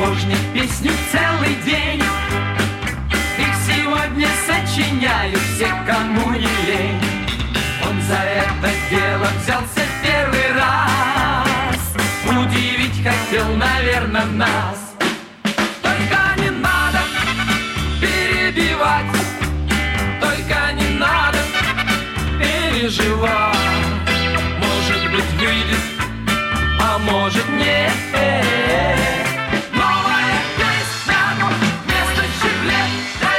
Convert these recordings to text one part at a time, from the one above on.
сапожник песню целый день. Их сегодня сочиняют все, кому не лень. Он за это дело взялся первый раз. Удивить хотел, наверное, нас. Только не надо перебивать, только не надо переживать. Может быть, выйдет, а может нет. Новая песня вместо щеглет.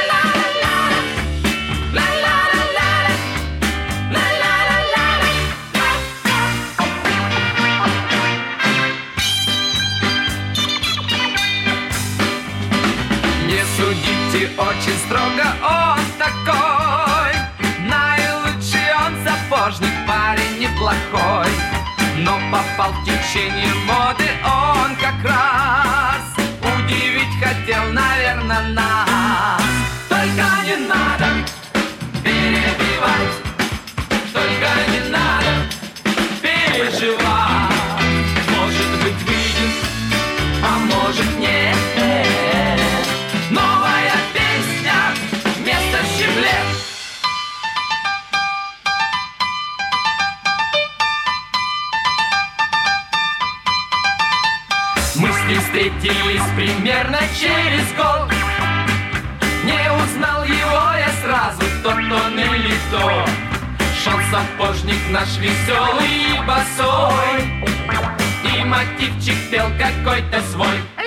Не судите очень строго, он такой. Наилучший он сапожник, парень неплохой. Но попал в течение моды он как раз. Удивить хотел, наверное, нас. Только не надо перебивать, только не надо переживать. Может быть, выйдет, а может нет. Новая песня вместо щеглет. Мы с ним встретились примерно через год. Не узнал его я сразу, тот он или то. Шел сапожник наш веселый и босой, и мотивчик пел какой-то свой.